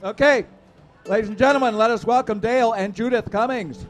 Okay, ladies and gentlemen, let us welcome Dale and Judith Cummings.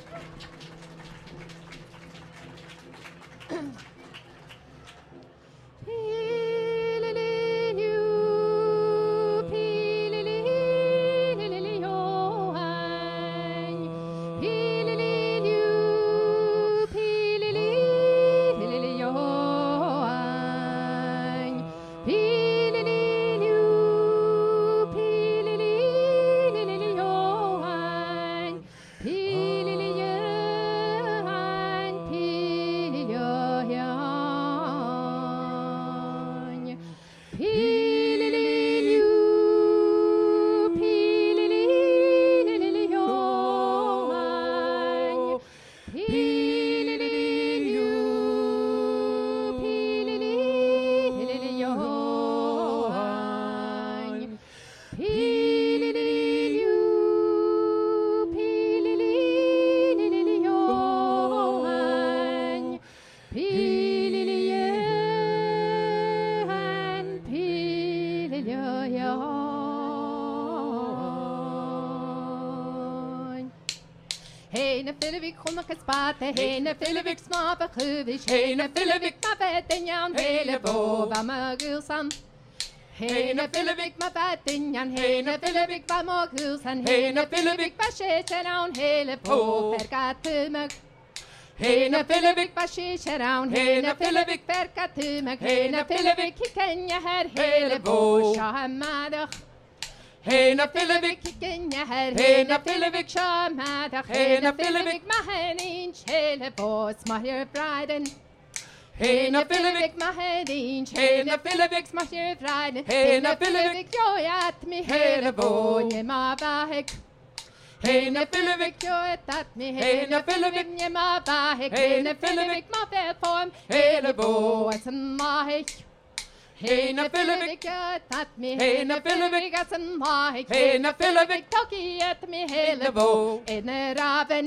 Hene Filivik smape chuvis, Hene Filivik ma fetinjan, hele bova ma gulsan. Hene Filivik ma fetinjan, Hene Filivik va ma gulsan, Hene Filivik va shetaround, hele po perkatumag. Hene Filivik va shetaround, Hene Filivik perkatumag, Hene Filivik hikenya her, hele bo shahamadach. Hena Filivik kikenya her, Hena Filivik shamadach, Hena Filivik maheninch, hele bos mahir briden. Hena Filivik maheninch, Hena Filivik mahir briden. Hena Filivik joyat mi hele bonje ma bahek. Hena Filivik joyat at mi Hena Filivik nye ma bahek. Hena Filivik ma velform, hele bos mahek. Hena Filivik at me, Hena Filivik at some mahik, Hena Filivik toki at me, hele bo in a raven.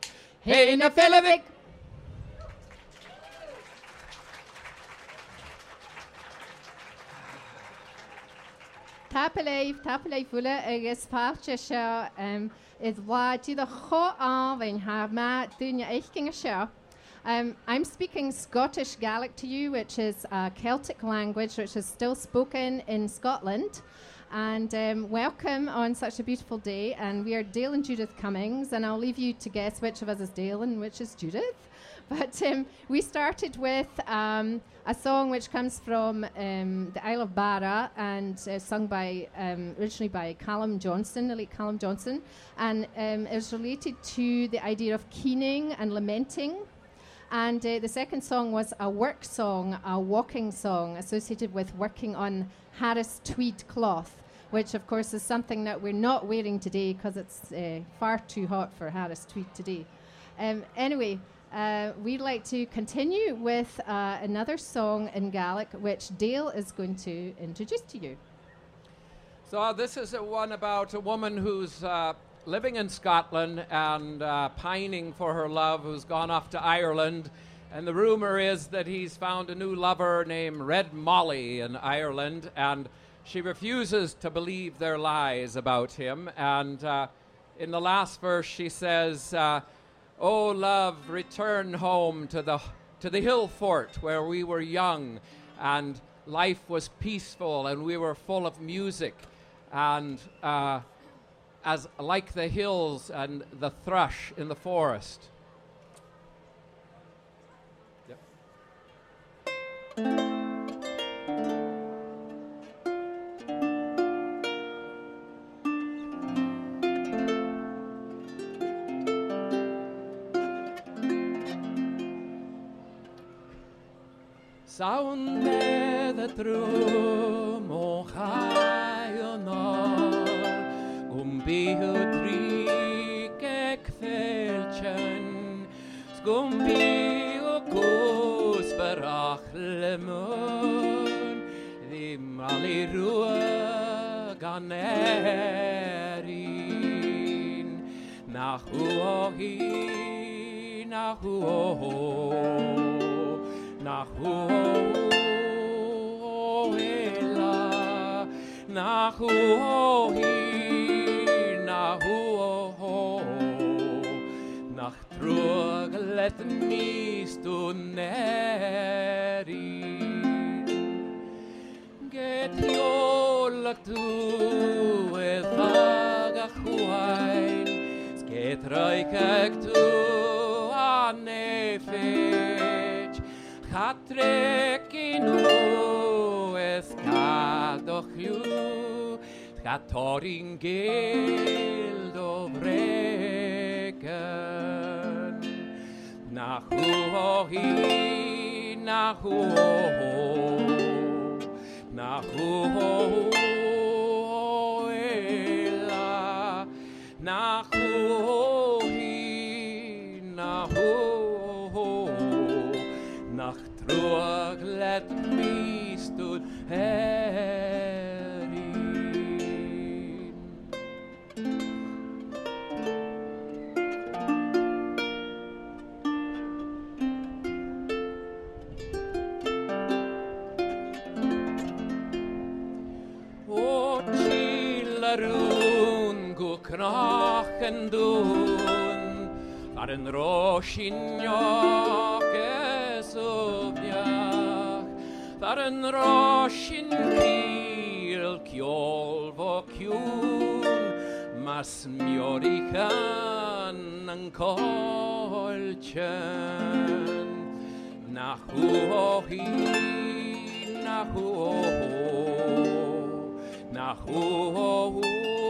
Hena Filivik. Tapelei fula agus páte seo is bhádí the cho áhain ha ma duine éichting a seo. I'm speaking Scottish Gaelic to you, which is a Celtic language which is still spoken in Scotland. And welcome on such a beautiful day. And we are Dale and Judith Cummings, and I'll leave you to guess which of us is Dale and which is Judith. But we started with a song which comes from the Isle of Barra and sung by originally by Callum Johnson, the late Callum Johnson. And it was related to the idea of keening and lamenting. And the second song was a work song, a walking song associated with working on Harris tweed cloth, which of course is something that we're not wearing today because it's far too hot for Harris tweed today. Anyway, we'd like to continue with another song in Gaelic, which Dale is going to introduce to you. So this is one about a woman who's living in Scotland and pining for her love, who's gone off to Ireland. And the rumor is that he's found a new lover named Red Molly in Ireland, and she refuses to believe their lies about him. And in the last verse she says, "Oh love, return home to the hill fort where we were young and life was peaceful and we were full of music, and as like the hills and the thrush in the forest." Yep. Saun the drum o Gumbihu trik kvelchen, Gumbihu kus barach lemon, the mali rua ganerin, nahuohi, nahuohi, nahuohi. let me stuneri get yola tu e vaga huain get roikak tu anefech hatrekinu escadochlu Katoringel dobreken Nahuohi, Nahuoela Nahuohi, Nachtruag let me stood Krachen doen, waar een roosje in jokke zovjach, waar een roosje in kiel kjol vokjun, mas mjorichan een kolchen, nahuohi, nahuohu,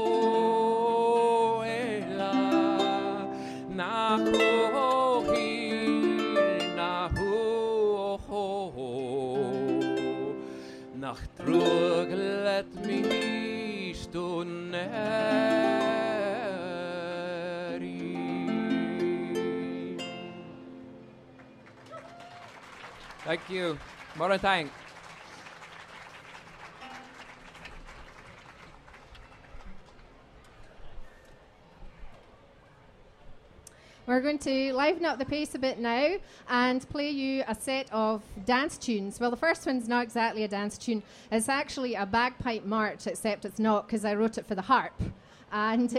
Nachtrug let me stuneri. Thank you. More thank. We're going to liven up the pace a bit now and play you a set of dance tunes. Well, the first one's not exactly a dance tune. It's actually a bagpipe march, except it's not because I wrote it for the harp. And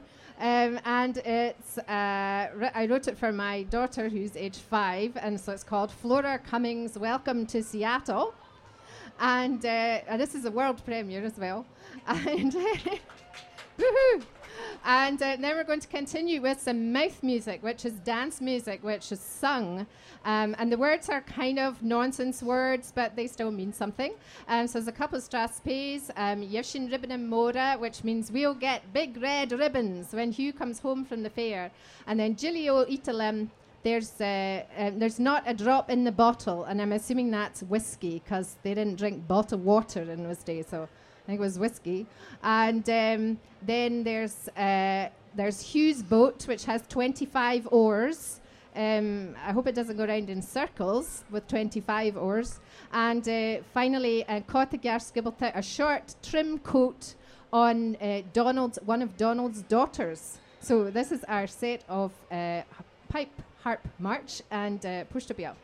it's I wrote it for my daughter who's age 5, and so it's called Flora Cummings Welcome to Seattle. And this is a world premiere as well. And woohoo! And then we're going to continue with some mouth music, which is dance music, which is sung. And the words are kind of nonsense words, but they still mean something. So there's a couple of strathspeys, Yevshin Ribbon and Mora, which means we'll get big red ribbons when Hugh comes home from the fair. And then Gilio Italem, there's not a drop in the bottle, and I'm assuming that's whiskey, because they didn't drink bottled water in those days, so I think it was whiskey. And then there's Hugh's boat, which has 25 oars. I hope it doesn't go round in circles with 25 oars. And finally, a short trim coat on one of Donald's daughters. So this is our set of pipe harp march and push to Biel.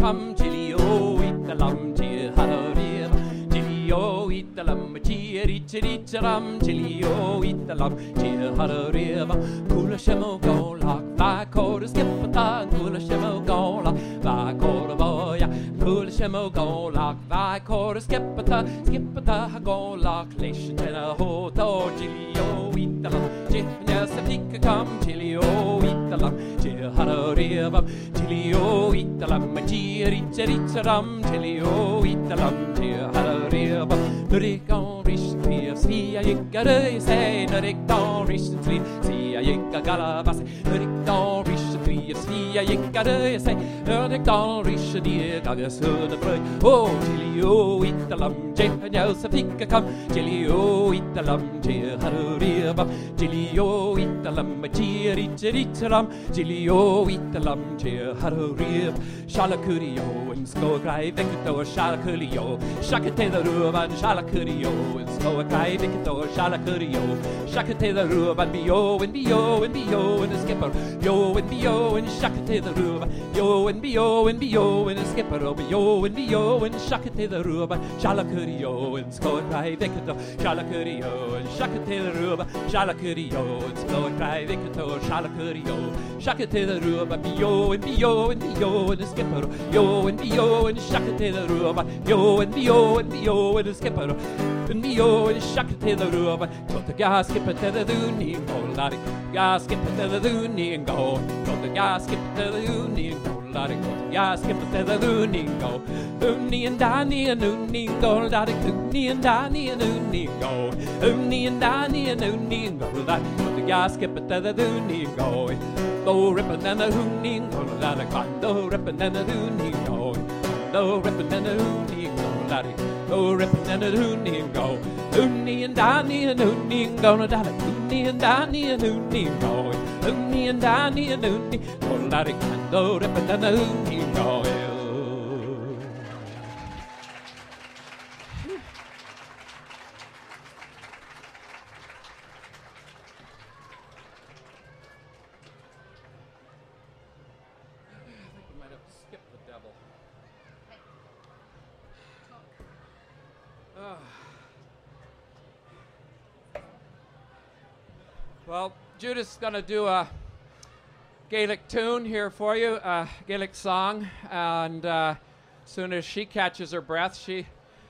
come, Chilly-o, eat the lum, Chihararim. Chilly-o, eat the lum, Chiri-chiri-chiram, Chilly-o, eat the lum, Chihararim. Kula shemo go lock, va quarter skip a tongue, Kula shemo go lock, va quarter boy. Kula shemo go lock, va quarter skip a tongue, go lock, lation in a hoto, Chilly-o, eat the lum, Chihnya sapika come, Chilly-o, eat the lum, Chihararim. Chilly-o, eat the lam, Chiri-chiri-chiram, Chilly-o, eat the lam, Chihararim. Nurik on rischen Trier, Svia Yikkare, say, Nurik on rischen Trier, Svia Yikkagalabas, Nurik on rischen Trier, Svia Yikkare, say, Nurik on rischen Trier, Gagas Hudafrøy. Oh, Chilly-o, eat the lam, Chihnya Sapika come, Chilly-o, eat the lam, Chihararim. Chilly-o, eat the lam, Chiri-chiri-chiram, Chilly-o, eat the lam, Chihararim. Shalakurio, and Skograi Victor, Shalakurio, Shakate the Ruban, Shalakurio, and Skograi Victor, Shalakurio, Shakate the Ruban, Bio, and Bio, and Bio, and the skipper, Yo, and Bio, and Shakate the Ruban, Yo, and Bio, and Bio, and the skipper, Yo, and Bio, and Shakate the Ruban, Shalakurio, and Skograi Victor, Shalakurio, and Shakate the Ruban, Shalakurio, and Skograi Victor, Shalakurio, Shakate the Ruban, Bio, and Bio, and Bio, and the skipper, Yo, and Bio, and Shakate the Ruban, Yo, and Bio, and Bio, and the skipper, and Bio, and Shakate the Ruban, got the gas skipper to the Dooney, and go, laddie, gas skipper to the Dooney, and go, got the gas skipper to the Dooney, and go, laddie, got the gas skipper to the Dooney, and go, Dooney and Danny, and Dooney, and go, laddie, Dooney and Danny, and Dooney, and go, Dooney and Danny, and Dooney, and go, laddie, got the gas skipper to the Dooney, and go, go rippin' and a hooning, go, laddie, go rippin' and a hooning, go, go rippin' and a hooning, go, laddie, go rippin' and a hooning, go, Dooney and Danny, and Dooney, go, laddie, Dooney and Danny, and Dooney, go, Dooney and Danny, and Dooney, go, laddie, go rippin' and a hooning, go. Well, Judith's is going to do a Gaelic tune here for you, a Gaelic song, and as soon as she catches her breath, she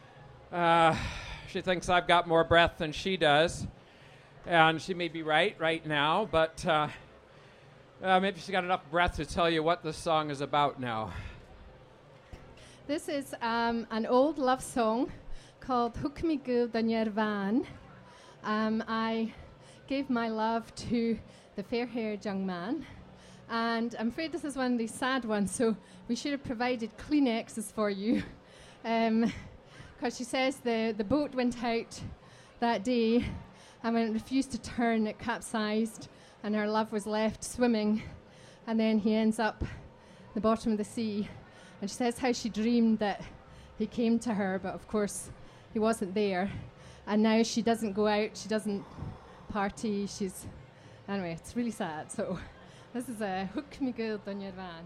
thinks I've got more breath than she does, and she may be right now, but maybe she's got enough breath to tell you what this song is about now. This is an old love song called Hook Me Good on Your Van. I gave my love to the fair-haired young man, and I'm afraid this is one of these sad ones, so we should have provided Kleenexes for you, because she says the boat went out that day, and when it refused to turn, it capsized, and her love was left swimming, and then he ends up the bottom of the sea, and she says how she dreamed that he came to her, but of course he wasn't there, and now she doesn't go out, she doesn't party, anyway, it's really sad. So this is a Hook Me Good on Your Van.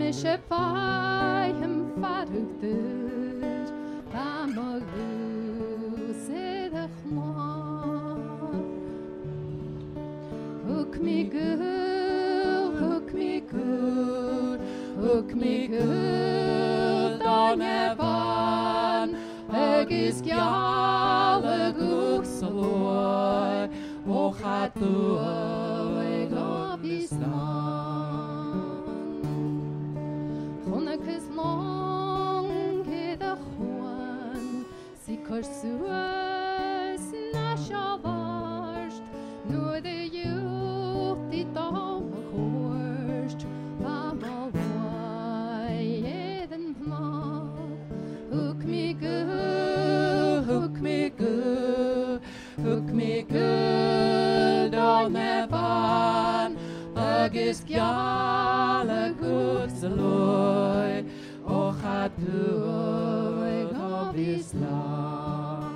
Mishe fai him farugdur Bamagu sedach man Hook me good on evan Agus gyala gusaloy O chatu ag obistan Chonak is long hid a chuan Si corsuas na shavarst Nor the youth di dom a chorst Bama wai eden pma Hook me good on evan Agus gyala gusaloy O chatu ag obislan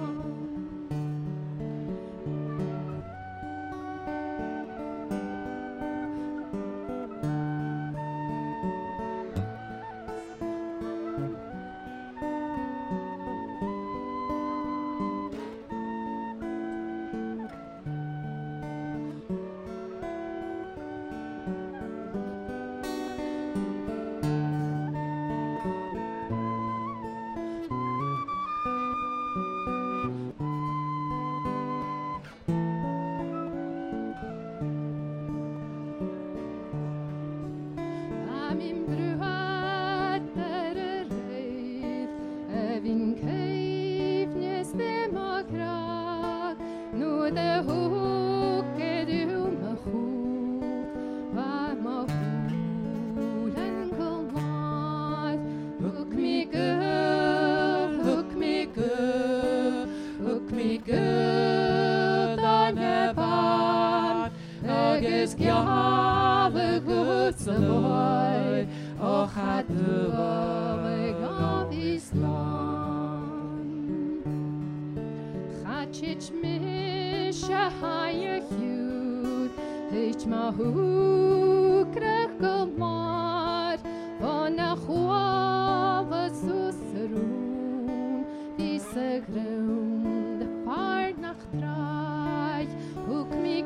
Chich misha haya hud Hich ma hu krekkel mar Van a chwava susserun Diese grund vaart nach draai Hook me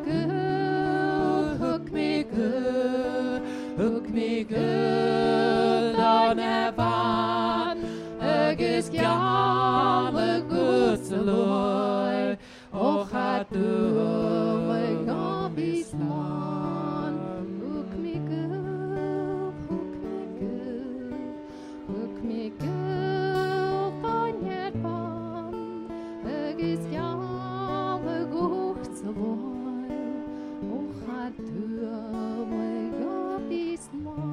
good on evan Agus gyala gusaloy O chatu ag obislan Hook me good on evan Agus gyala gusaloy O chatu ag obislan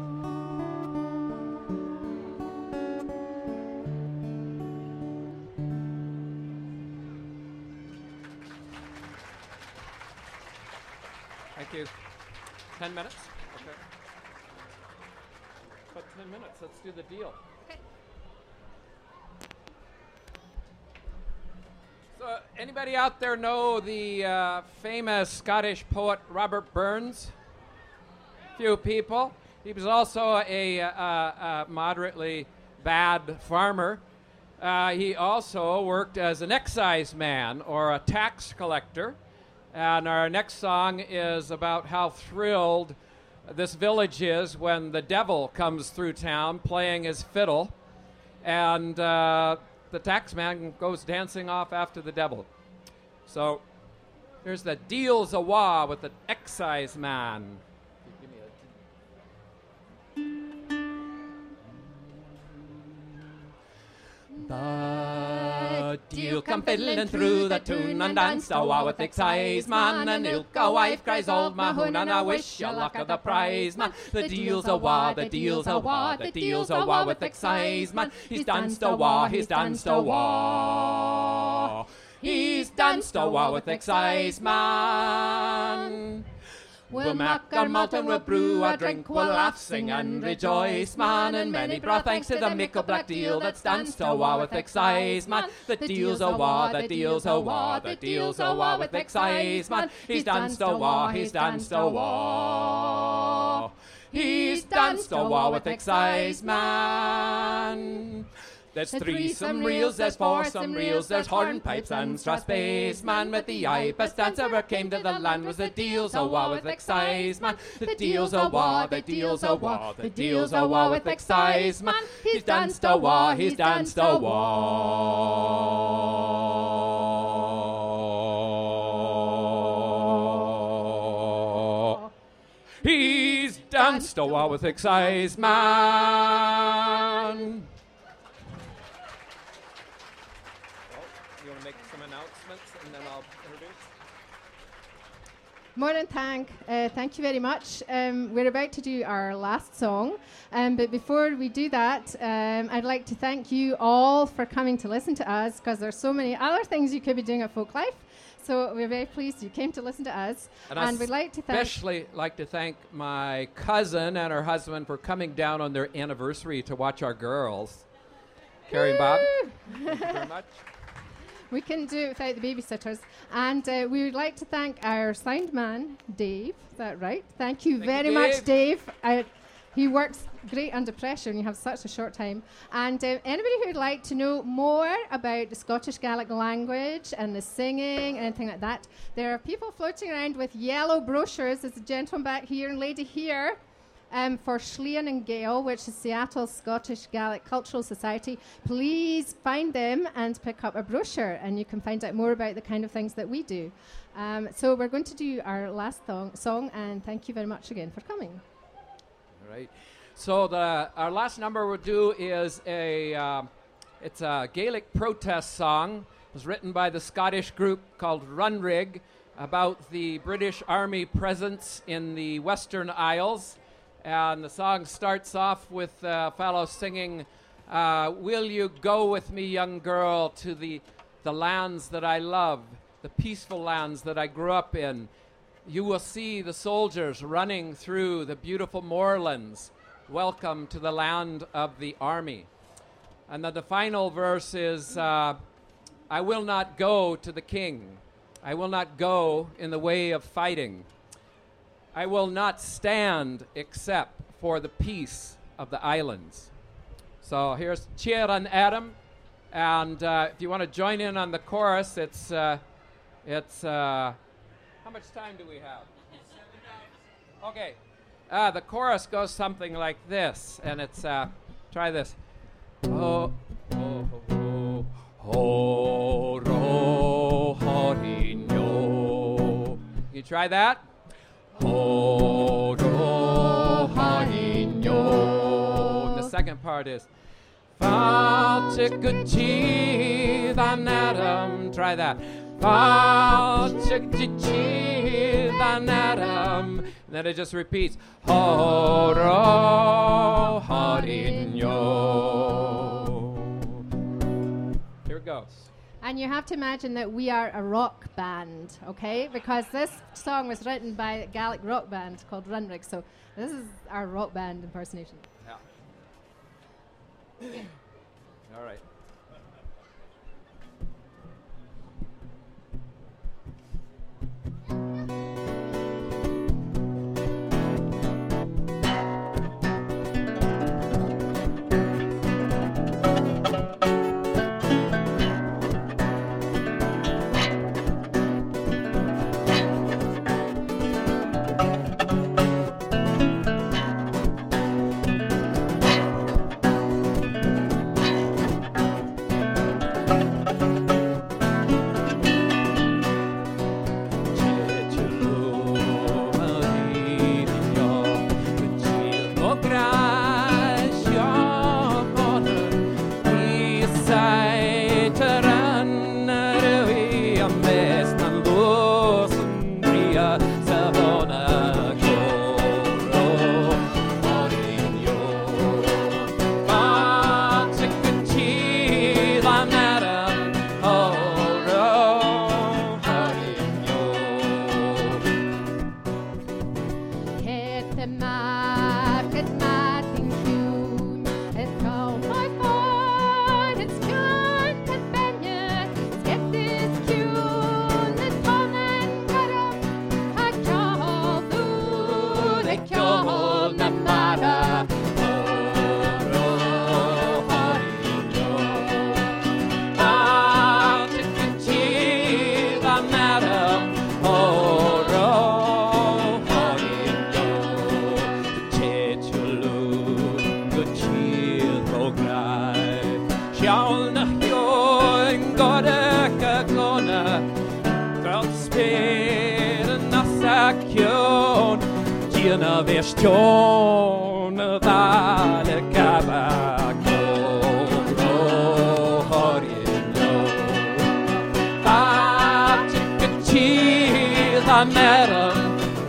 Thank you. 10 minutes? Okay. About 10 minutes. Let's do the deal. Okay. So, anybody out there know the famous Scottish poet Robert Burns? Few people. He was also a moderately bad farmer. He also worked as an excise man or a tax collector. And our next song is about how thrilled this village is when the devil comes through town playing his fiddle. And the tax man goes dancing off after the devil. So here's the Deals Awa with the excise man. Give me The deal come fiddling through the tune and danced awa with excise man. And ilka wife cries old Mahoon and I wish you luck of the prize man. The deal's awa, the deal's awa, the deal's awa with excise man. He's danced awa, he's danced awa. He's danced awa with excise man. We'll make our malt and we'll brew our drink, we'll laugh, sing and rejoice, man. And many bra thanks to the mickle black deal that stands to wa with excise, man. The deal's awa, the deal's awa, the deal's awa with excise, man. He's danced awa, he's danced awa. He's danced a while with exciseman. There's threesome reels, there's foursome reels, there's hornpipes and strathspeysman. But the best dance ever came to the land was the deals a wa with exciseman. The deals a wa, the deals a wa, the deals a wa with exciseman. He's danced a wa, he's danced a wa. He's danced a wa with exciseman. You want to make some announcements and then I'll introduce? Morning, thank you very much. We're about to do our last song, but before we do that, I'd like to thank you all for coming to listen to us, because there's so many other things you could be doing at Folklife. So we're very pleased you came to listen to us, and we'd like to especially like to thank my cousin and her husband for coming down on their anniversary to watch our girls. Carrie and Bob, thank you very much. We couldn't do it without the babysitters. And we would like to thank our sound man, Dave. Is that right? Thank you very much, Dave. He works great under pressure and you have such a short time. And anybody who would like to know more about the Scottish Gaelic language and the singing and anything like that, there are people floating around with yellow brochures. There's a gentleman back here and lady here. For Schlean and Gale, which is Seattle Scottish Gaelic Cultural Society. Please find them and pick up a brochure, and you can find out more about the kind of things that we do. So we're going to do our last song, and thank you very much again for coming. All right. So our last number we'll do is it's a Gaelic protest song. It was written by the Scottish group called Runrig about the British Army presence in the Western Isles. And the song starts off with a fellow singing, will you go with me, young girl, to the lands that I love, the peaceful lands that I grew up in. You will see the soldiers running through the beautiful moorlands. Welcome to the land of the army. And then the final verse is, I will not go to the king. I will not go in the way of fighting. I will not stand except for the peace of the islands. So here's Cheer and Adam. And if you want to join in on the chorus, it's how much time do we have? 7 minutes. Okay. The chorus goes something like this. And it's, try this. Oh, oh, oh, oh, ro, horinyo. You try that? The second part is Falchikuchi than Adam. Try that. Falchikuchi than Adam. And then it just repeats. Horo harinyo. Here it goes. And you have to imagine that we are a rock band, okay? Because this song was written by a Gaelic rock band called Runrig. So this is our rock band impersonation. Yeah. All right. Cion, Gina Vestion, Vale Cabaco, Horino, Bacici, the madam.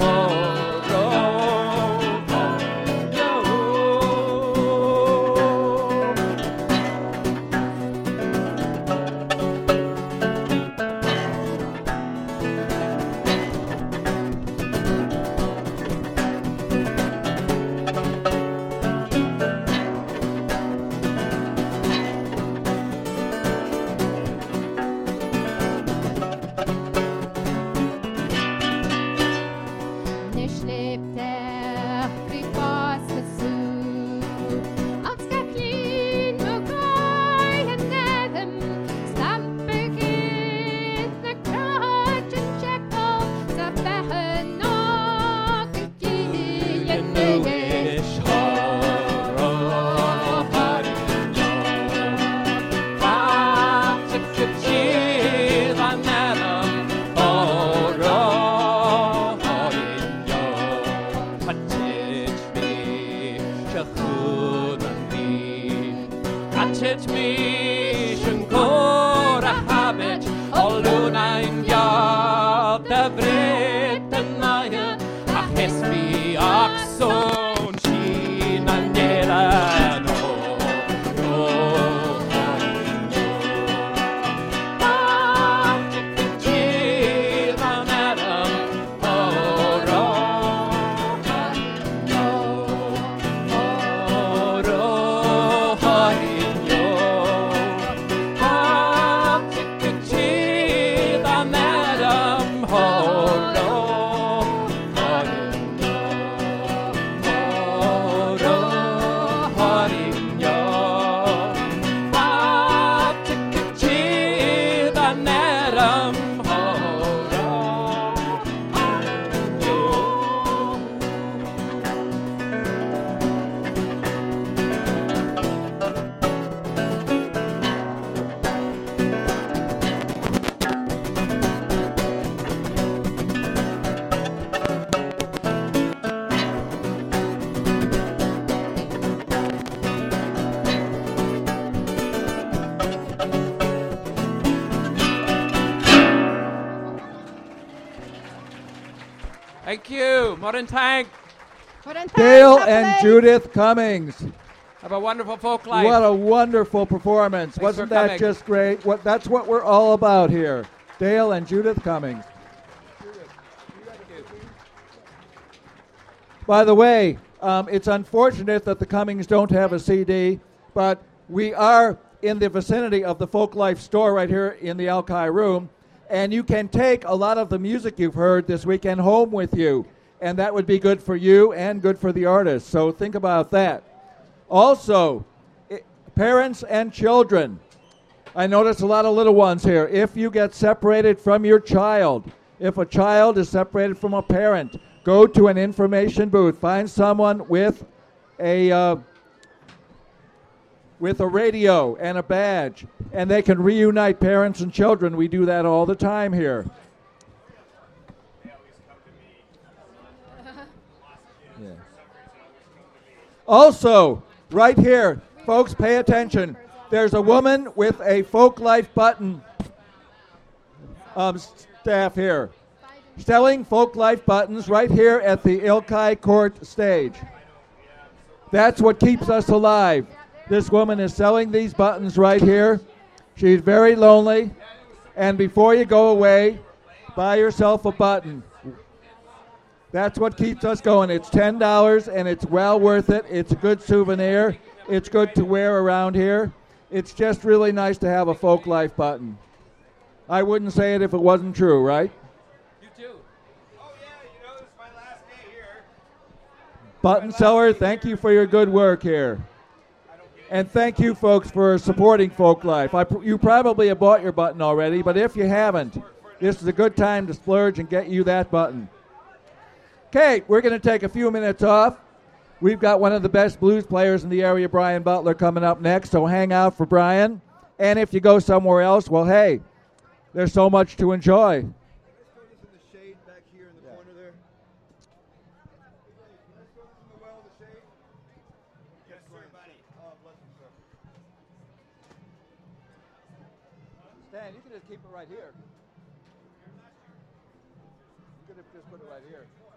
Thank you, Modern Tank. Dale and Judith Cummings. Have a wonderful folk life. What a wonderful performance. Thanks Wasn't for that coming. just great? That's what we're all about here. Dale and Judith Cummings. By the way, it's unfortunate that the Cummings don't have a CD, but we are in the vicinity of the Folk Life store right here in the Alki room, and you can take a lot of the music you've heard this weekend home with you, and that would be good for you and good for the artist, so think about that. Also, parents and children. I notice a lot of little ones here. If you get separated from your child, if a child is separated from a parent, go to an information booth. Find someone with a radio and a badge, and they can reunite parents and children. We do that all the time here. Yeah. Also, right here, folks, pay attention. There's a woman with a Folk Life button staff here, selling Folk Life buttons right here at the Ilkay Court stage. That's what keeps us alive. This woman is selling these buttons right here. She's very lonely, and before you go away, buy yourself a button. That's what keeps us going. It's $10, and it's well worth it. It's a good souvenir. It's good to wear around here. It's just really nice to have a Folk Life button. I wouldn't say it if it wasn't true, right? You too. Oh yeah, it's my last day here. Button seller, thank you for your good work here. And thank you, folks, for supporting Folk Life. You probably have bought your button already, but if you haven't, this is a good time to splurge and get you that button. Okay, we're going to take a few minutes off. We've got one of the best blues players in the area, Brian Butler, coming up next, so hang out for Brian. And if you go somewhere else, well, hey, there's so much to enjoy. Let's go to the shade back here in the corner there. right here. You could have just put it right here.